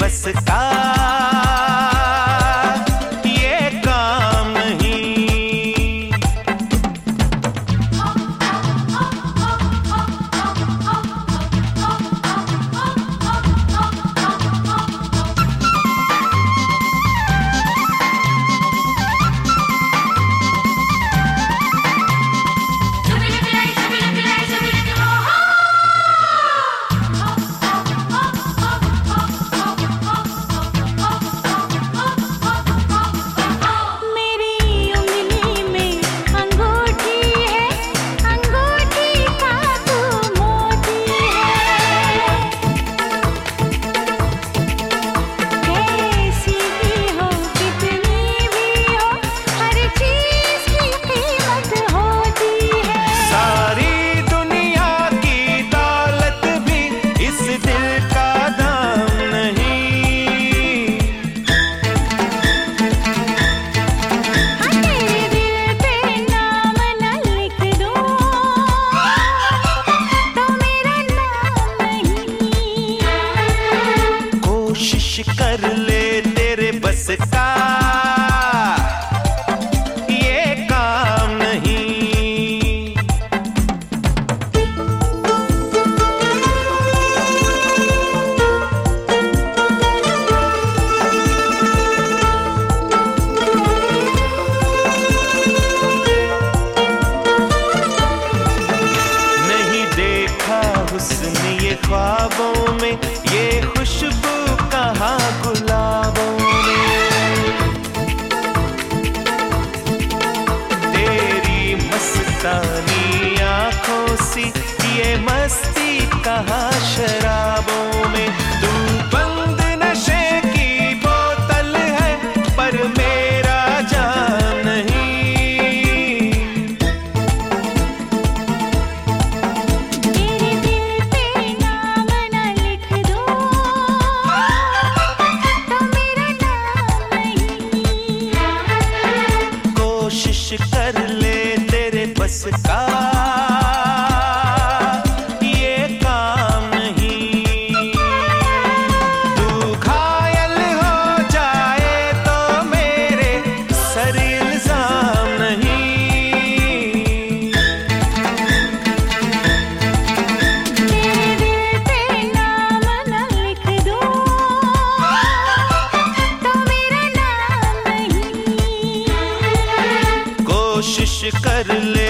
बस का ये काम नहीं। कर ले तेरे बस का ये काम नहीं। नहीं देखा हुस्न ये ख्वाबों में, ये खुशबू कहाँ गुलाबों में। तेरी मस्तानी आँखों सी ये मस्ती कहाँ शराबों में। तू बंद नशे की बोतल है पर मेरा जाम नहीं। कर ले तेरे बस का ये काम नहीं। तू घायल हो जाए तो मेरे सर इल्जाम नहीं। तेरे दिल पे नाम न लिख दूं तो मेरा नाम नहीं। कोशिश कर ले